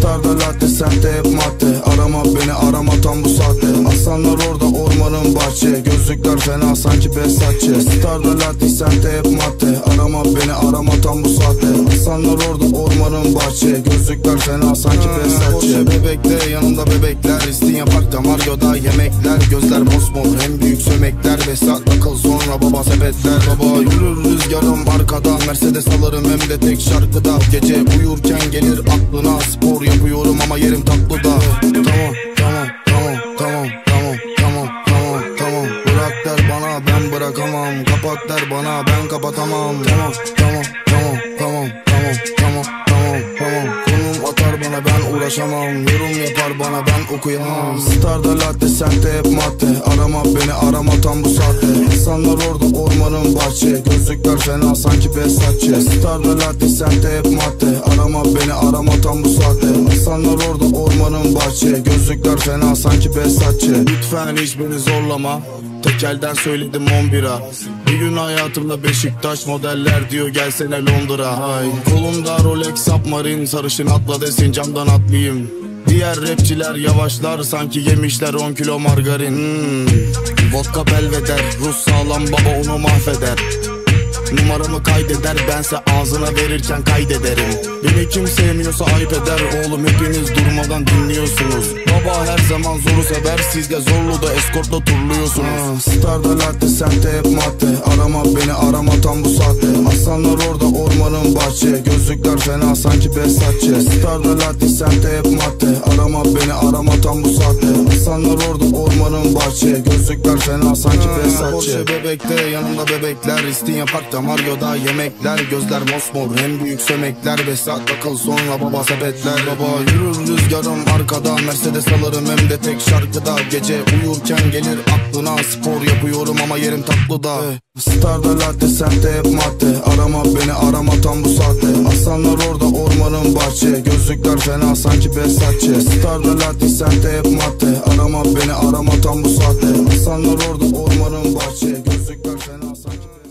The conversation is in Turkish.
Starda latte, semtte hep madde. Arama beni, arama tam bu saatte. Aslanlar orada, ormanın bahçe. Gözlükler fena sanki Besatçı. Starda latte, semtte hep madde. Arama beni, arama tam bu saatte. Aslanlar orada, ormanın bahçe. Gözlükler fena sanki Besatçı. Bebekte yanımda bebekler. İstinye Park'ta Mario'da yemekler. Gözler mosmor, en büyük sömekler. Vesat akıl sonra baba sepetler. Baba yürür rüzgarım arkada. Mercedes alırım hem de tek şarkıda. Gece uyurken gelir aklına. Spor yapıyorum ama yerim tatlıda. Tamam bırak der bana, ben bırakamam. Kapat der bana, ben kapatamam. Tamam. Konum atar bana, ben uğraşamam. Yorum yapar bana, ben okuyamam. Starda latte, semtte hep madde. Arama beni, arama tam bu saatte. İnsanlar orada, ormanın bahçe. Gözlükler fena sanki Besatçı. Starda latte, semtte hep madde. Arama beni, arama tam bu saatte. İnsanlar orada, ormanın bahçe. Gözlükler fena sanki Besatçı. Lütfen hiç beni zorlama. Tekelden söyledim 11'a. Bir gün hayatımda Beşiktaş modeller diyor gelsene Londra. Hay. Kolumda Rolex Submarine, sarışın atla desin camdan atlayayım. Diğer rapçiler yavaşlar sanki yemişler 10 kilo margarin. Vodka belveder, Rus sağlam baba onu mahveder. Numaramı kaydeder, bense ağzına verirken kaydederim. Beni kim sevmiyorsa ayıp eder. Oğlum hepiniz durmadan dinliyorsunuz. Baba her zaman zoru sever, siz de zorlu da eskortla turluyorsunuz. Starda latte, semtte hep madde. Arama beni, arama tam bu saatte. Aslanlar orada, ormanın bahçe. Gözlükler fena sanki Besatçı. Starda latte, semtte hep madde. Arama beni, arama tam bu saatte. Aslanlar orada, ormanın bahçe. Gözlükler fena sanki Besatçı. Porsche bebekte yanımda bebekler. İstinye Park'ta Mario'da yemekler. Gözler mosmor, en büyük sömekler. Vesat akıl sonra baba sepetler. Baba yürür rüzgarım arkada. Mercedes alırım hem de tek şarkıda. Gece uyurken gelir aklına. Spor yapıyorum ama yerim tatlıda. Starda latte, semtte hep madde. Arama beni, arama tam bu saatte. Aslanlar orada, ormanın bahçe. Gözlükler fena sanki Besatçı. Starda latte, semtte hep madde. Arama beni, arama tam bu saatte. Aslanlar orada, ormanın bahçe. Gözlükler fena sanki